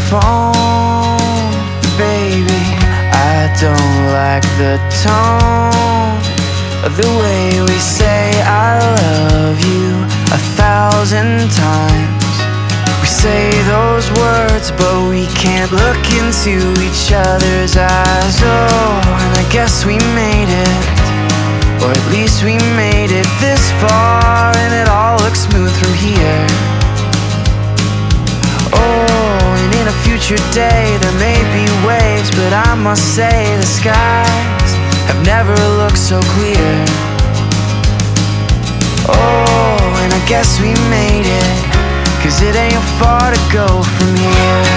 phone, baby. I don't like the tone of the way we say I love you 1,000 times. We say those words, but we can't look into each other's eyes. Oh, and I guess we made it, or at least we made it this far, and it all looks smooth from here. Oh, and in a future day there may be waves, but I must say the skies have never looked so clear. Oh, and I guess we made it, 'cause it ain't far to go from here.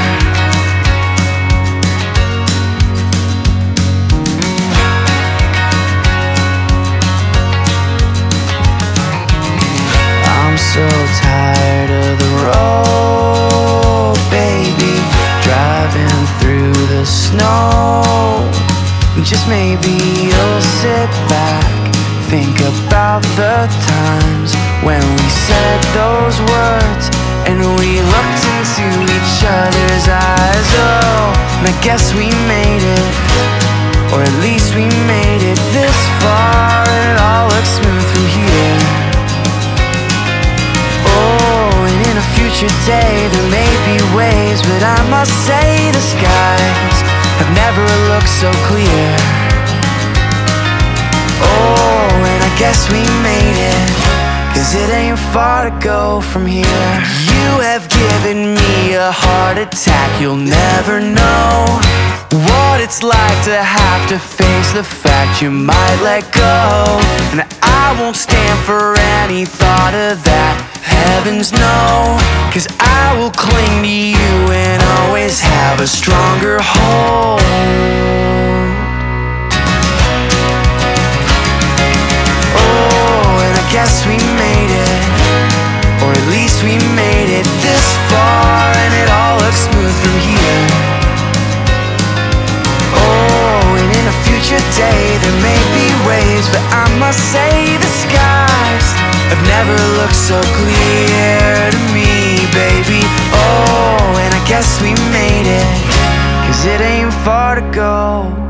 I'm so tired of the road, baby, driving through the snow. Just maybe you'll sit back, think about the times when we said those words and we looked into each other's eyes. Oh, and I guess we made it, or at least we made it this far, and it all looks smooth from here. Oh, and in a future day there may be waves, but I must say the skies have never looked so clear. Oh, and I guess we made it, 'cause it ain't far to go from here. You have given me a heart attack. You'll never know what it's like to have to face the fact you might let go. And I won't stand for any thought of that, heavens no, 'cause I will cling to you and always have a stronger hold. Guess we made it, or at least we made it this far, and it all looks smooth from here. Oh, and in a future day there may be waves, but I must say the skies have never looked so clear to me, baby. Oh, and I guess we made it, 'cause it ain't far to go.